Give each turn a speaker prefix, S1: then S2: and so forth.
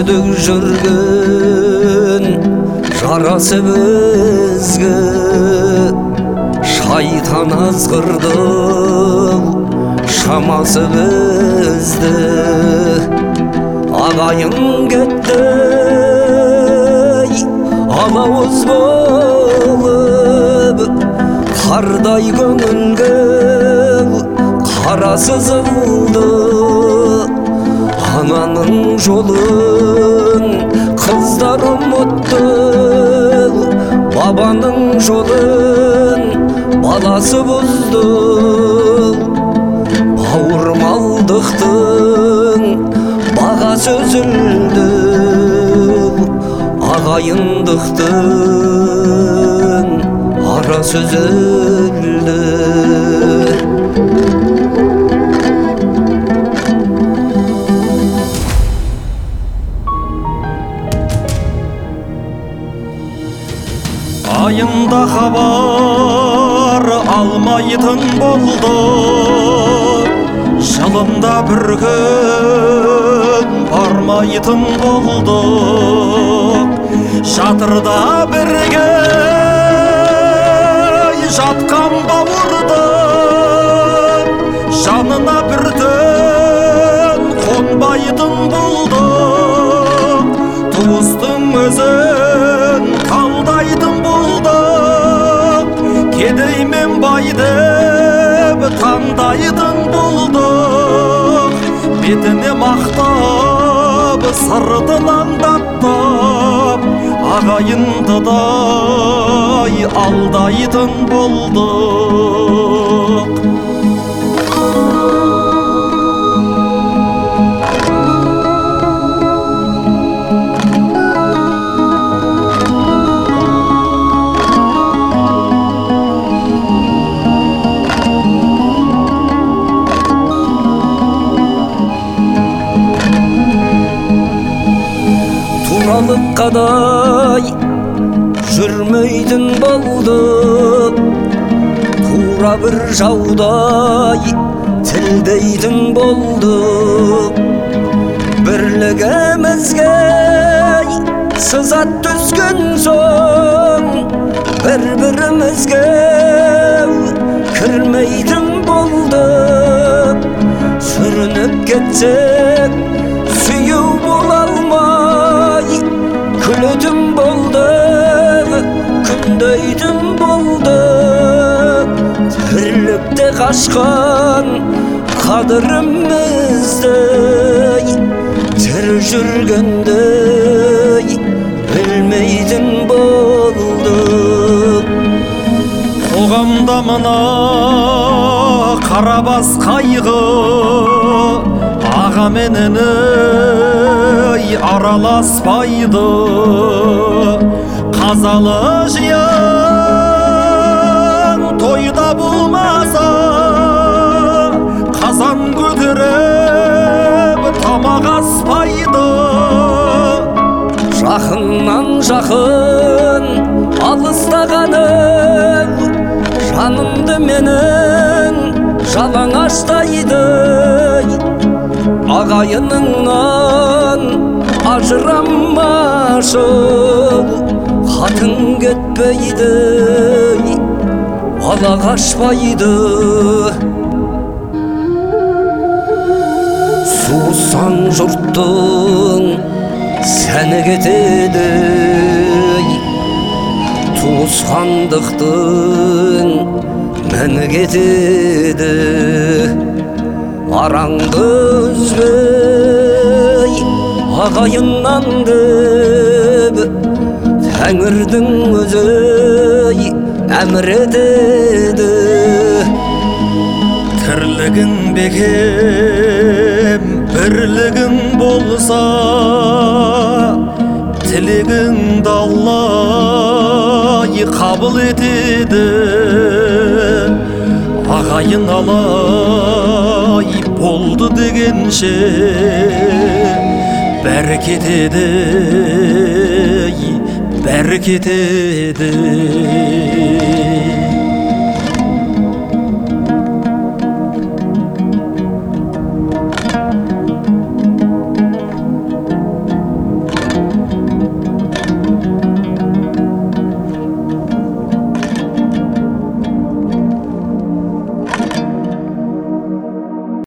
S1: күнедік жүрген жарасы бізге шайтан азғырды шамасы бізді. Ағайын кетті алауыз болып, қардай көңілге қара сызылды. Ананың жолын қыздар ұмытты, бабаның жолын баласы бұзды. Бауырмалдықтың бағасы үзілді, ағайындықтың арасы үзілді.
S2: Айында хабар алмайтын болды, жылында бір күн бармайтын болды. Жатырда бірге жатқан бауырды жанына бір түн қонбайтын болды. Туыстың өзін талдайтын болды, кедей мен бай деп таңдайтын болды. Бетіне мақтап сыртынан даттап, ағайындыдай алдайтын болдық.
S1: Туралыққадай жүрмейтін болдық, тура бір жаудай тілдейтін болдық. Бірлігімізге сызат түскен соң, бір-бірімізге кірмейтін болдық. Сүрініп кетсек сүйеу бола алмай, күлетін болдық, күндейтін болдық. Тірлікте қашқан қадірімізді тірі жүргенде білмейтін болдық.
S2: Қоғамда мына қарабас қайғы аға менен араласпайды. Қазалы жиын тойда болмаса, қазан көтеріп тамақ аспайды.
S1: Жақыннан жақын алыстағаның жанымды менің жалаңаштайды. Ағайыныңнан ажырамашы, хатын кетпейді, бала қашпайды. Суысан жұрттың сәні кетеді, туысқандықтың мәні кетеді. Араңды үзбей ағайыннан көп, Тәңірдің өзі әмір етеді.
S2: Тірлігің бекем, бірлігің болса, тілегіңді Алла қабыл етеді. Ағайын алай болды дегенше бәрі кетеді, бәрі кетеді.